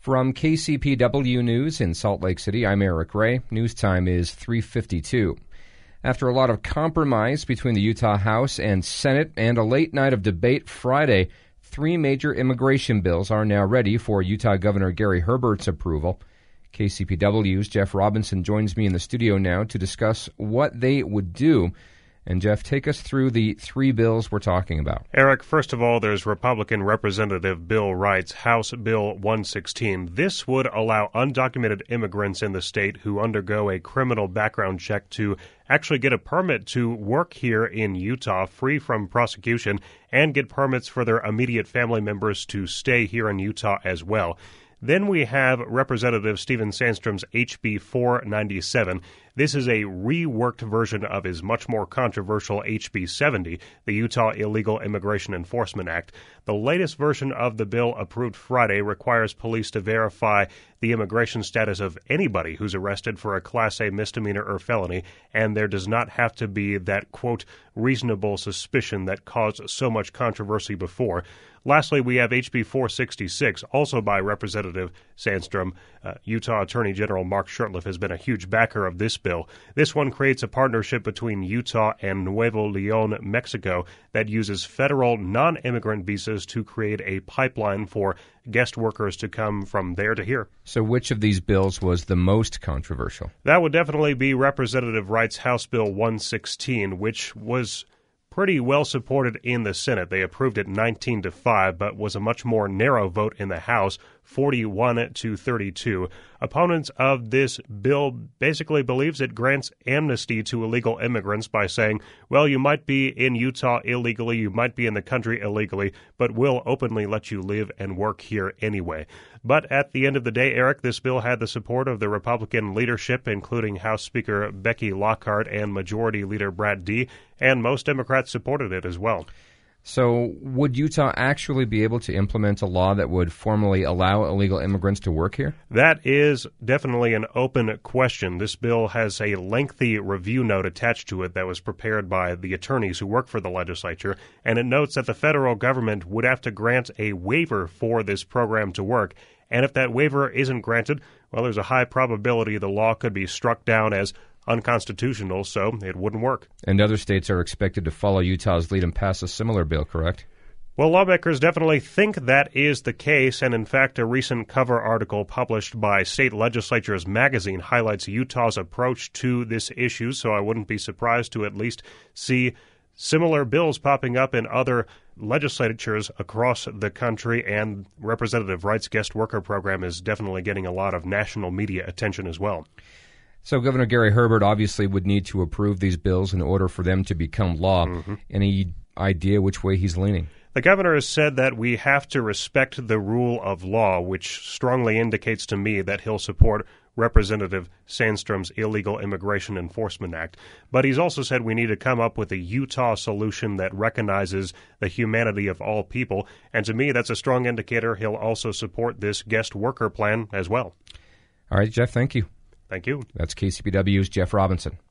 From KCPW News in Salt Lake City, I'm Eric Ray. News time is 3:52. After a lot of compromise between the Utah House and Senate and a late night of debate Friday, 3 major immigration bills are now ready for Utah Governor Gary Herbert's approval. KCPW's Jeff Robinson joins me in the studio now to discuss what they would do. And, Jeff, take us through the 3 bills we're talking about. Eric, first of all, there's Republican Representative Bill Wright's House Bill 116. This would allow undocumented immigrants in the state who undergo a criminal background check to actually get a permit to work here in Utah free from prosecution and get permits for their immediate family members to stay here in Utah as well. Then we have Representative Steven Sandstrom's HB 497. This is a reworked version of his much more controversial HB 70, the Utah Illegal Immigration Enforcement Act. The latest version of the bill approved Friday requires police to verify the immigration status of anybody who's arrested for a Class A misdemeanor or felony, and there does not have to be that, quote, reasonable suspicion that caused so much controversy before. Lastly, we have HB 466, also by Representative Sandstrom. Utah Attorney General Mark Shurtleff has been a huge backer of this bill. This one creates a partnership between Utah and Nuevo Leon, Mexico, that uses federal non-immigrant visas to create a pipeline for guest workers to come from there to here. So which of these bills was the most controversial? That would definitely be Representative Wright's House Bill 116, which was pretty well supported in the Senate. They approved it 19-5, but was a much more narrow vote in the House, 41-32. Opponents of this bill basically believes it grants amnesty to illegal immigrants by saying, well, you might be in Utah illegally, you might be in the country illegally, but we'll openly let you live and work here anyway. But at the end of the day, Eric, this bill had the support of the Republican leadership, including House Speaker Becky Lockhart and Majority Leader Brad Dee, and most Democrats supported it as well. So would Utah actually be able to implement a law that would formally allow illegal immigrants to work here? That is definitely an open question. This bill has a lengthy review note attached to it that was prepared by the attorneys who work for the legislature, and it notes that the federal government would have to grant a waiver for this program to work. And if that waiver isn't granted, well, there's a high probability the law could be struck down as unconstitutional, so it wouldn't work. And other states are expected to follow Utah's lead and pass a similar bill, correct? Well, lawmakers definitely think that is the case, and in fact, a recent cover article published by State Legislatures magazine highlights Utah's approach to this issue, so I wouldn't be surprised to at least see similar bills popping up in other legislatures across the country, and Representative Wright's guest worker program is definitely getting a lot of national media attention as well. So Governor Gary Herbert obviously would need to approve these bills in order for them to become law. Any idea which way he's leaning? The governor has said that we have to respect the rule of law, which strongly indicates to me that he'll support Representative Sandstrom's Illegal Immigration Enforcement Act. But he's also said we need to come up with a Utah solution that recognizes the humanity of all people. And to me, that's a strong indicator he'll also support this guest worker plan as well. All right, Jeff, thank you. Thank you. That's KCPW's Jeff Robinson.